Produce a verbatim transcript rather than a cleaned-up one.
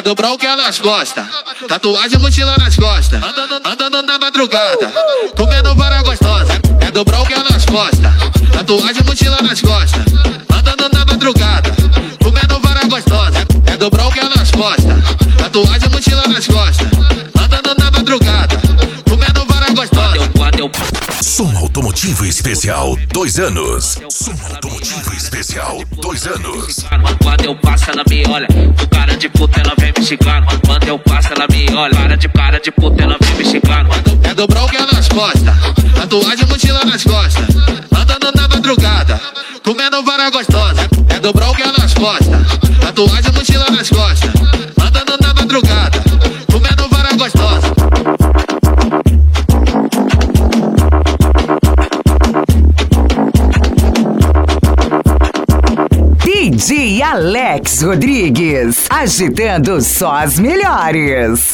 dobrar o que elas gostam. Tatuagem, mochila nas costas. Andando, andando na madrugada, comendo vara gostosa. É dobrar o que elas gostam. Tatuagem, mochila nas costas. Andando na madrugada, comendo vara gostosa. É dobrar o que elas gostam. Tatuagem, mochila nas costas. Andando na madrugada, comendo vara gostosa. Som Automotivo Especial, dois anos. Som Automotivo Especial, dois anos. Quando eu passo ela me olha, com cara de puta ela vem me xingando. Quando eu passo ela me olha, cara de cara de puta ela vem me xingando. É dobrar o que elas gostam. Tatuagem, mochila nas costas. Andando na madrugada, comendo vara gostosa. É dobrar o que elas gostam. Tatuagem, mochila nas costas. Andando na madrugada, comendo vara gostosa. D J Alex Rodrigues, agitando só as melhores.